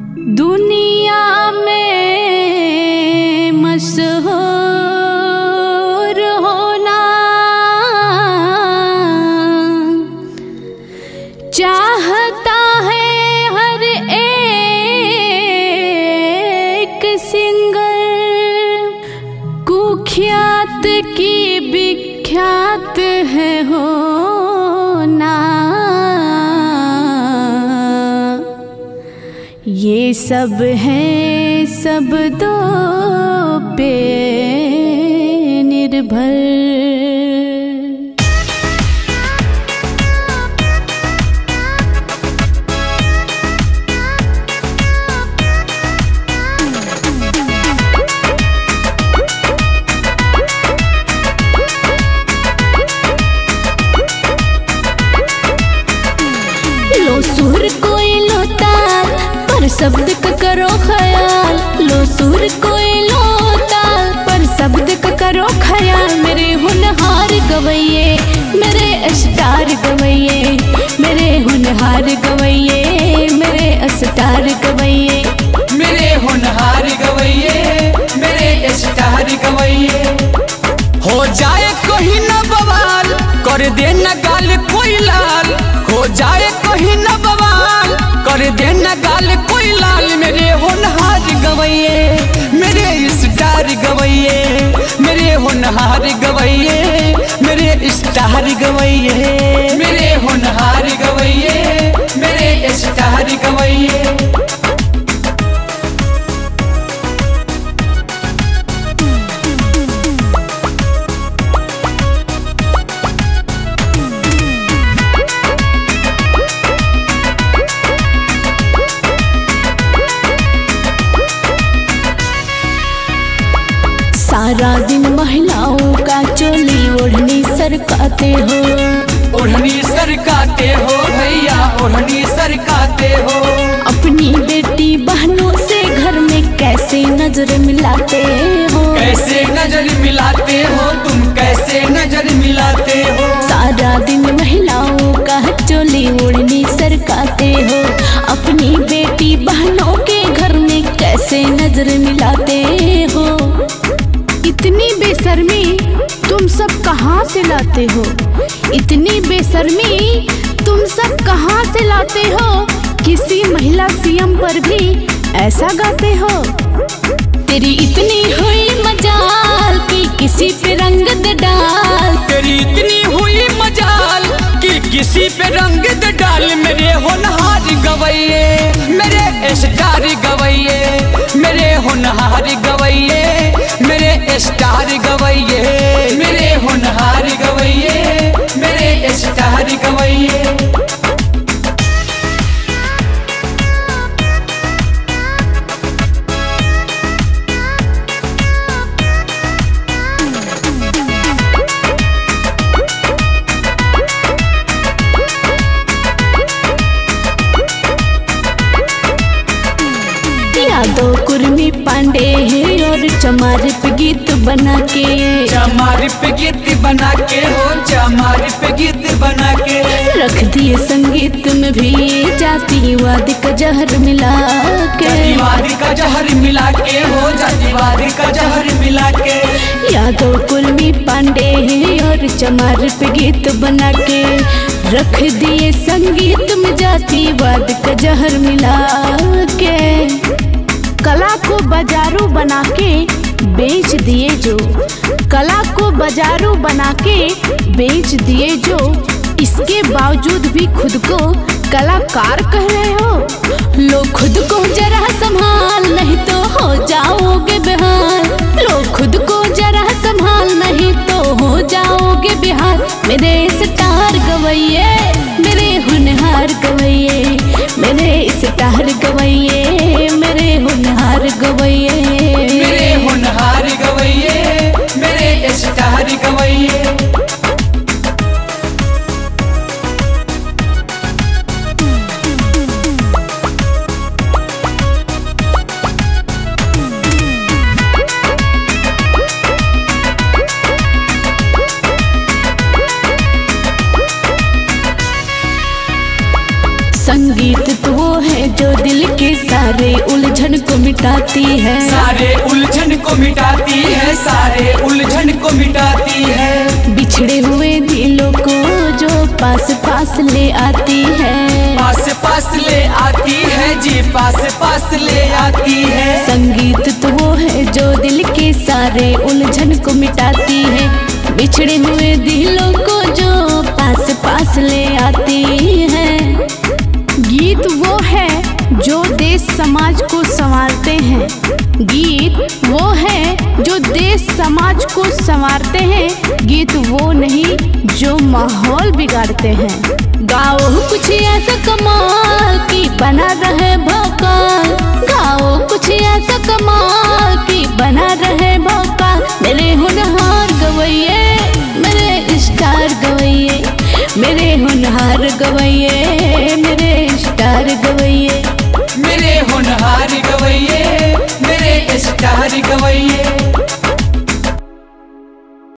दुनिया में मशहूर होना चाहता है हर एक सिंगर। कुख्यात की विख्यात है होना, ये सब है शब्दों पे निर्भर। लो सुर कोई लो ताल, पर शब्द का करो ख्याल। लो सुर कोई लो ताल, पर शब्द का करो ख्याल। मेरे होनहार गवैये, मेरे अस्टार गवैये, मेरे होनहार गवैये, मेरे अस्टार गवैये, मेरे होनहार गवैये, मेरे अस्टार गवैये। हो जाए कोई न बवाल, कर दे न गाल कोई लाल। हो जाए कोई न बवाल, कर दे न गाल कोई लाल। मेरे होनहार गवैये, मेरे स्टार गवैये, मेरे होनहार गवैये, मेरे स्टार गवैये। मेरे होनहार गवैये, मेरे स्टार गवैये। सारा दिन महिलाओं का चोली ओढ़नी सरकाते हो। ओढ़नी सरकाते हो भैया, ओढ़नी सरकाते हो। अपनी बेटी बहनों से घर में कैसे नजर मिलाते हो। कैसे नजर मिलाते हो तुम, कैसे नजर मिलाते हो। सारा दिन महिलाओं का चोली ओढ़नी सरकाते हो। अपनी बेटी बहनों के घर में कैसे नजर मिलाते हो। इतनी बेशर्मी तुम सब कहाँ से लाते हो। इतनी बेशर्मी तुम सब कहाँ से लाते हो। किसी महिला सीएम पर भी ऐसा गाते हो। तेरी इतनी हुई मजाल कि किसी पे रंग दे डाल। तेरी इतनी हुई मजाल कि किसी पे रंग दे डाल। मेरे होनहार गवैये, मेरे स्टार गवैये, मेरे होनहार गवैये, मेरे स्टार गवैये। मेरे होनहार गवैये, मेरे स्टार गवैये। यादव कुर्मी पांडे है और चमार पे गीत बना के। चमार पे गीत बना के हो, चमार पे गीत बना के। रख दिए संगीत में भी जातिवाद का जहर मिला के। जातिवाद का जहर मिला के हो, जातिवाद का जहर मिला के। यादव कुर्मी पांडे है और चमार पे गीत बना के। रख दिए संगीत में जातिवाद का जहर मिला के। कला को बाजारू बना के बेच दिए जो। कला को बाजारू बना के बेच दिए जो। इसके बावजूद भी खुद को कलाकार कह रहे हो। लो खुद को जरा संभाल, नहीं तो हो जाओगे बेहाल। लो खुद को जरा संभाल, नहीं तो हो जाओगे बेहाल। मेरे स्टार गवैये, मेरे होनहार गवैये, मेरे स्टार गवैये, मेरे होनहार गवैये। मेरे होनहार गवैये, मेरे स्टार गवैये। संगीत तो वो है जो दिल के साथ सारे उलझन को मिटाती है, सारे उलझन को मिटाती है, सारे उलझन को मिटाती है। बिछड़े हुए दिलों को जो पास पास ले आती है, पास पास ले आती है जी, पास पास ले आती है। संगीत तो वो है जो दिल के सारे उलझन को मिटाती है, बिछड़े हुए दिलों को जो पास पास ले आती है। गीत वो है जो देश समाज को संवारते हैं, गीत वो है जो देश समाज को संवारते हैं, गीत वो नहीं जो माहौल बिगाड़ते हैं। गाओ कुछ ऐसा कमाल की बना रहे भोकाल, गाओ कुछ ऐसा कमाल की बना रहे भोकाल। मेरे होनहार गवैये, मेरे स्टार गवैये, मेरे होनहार गवैये, मेरे स्टार गवैये, मेरे होनहार गवैये, मेरे स्टार गवैये।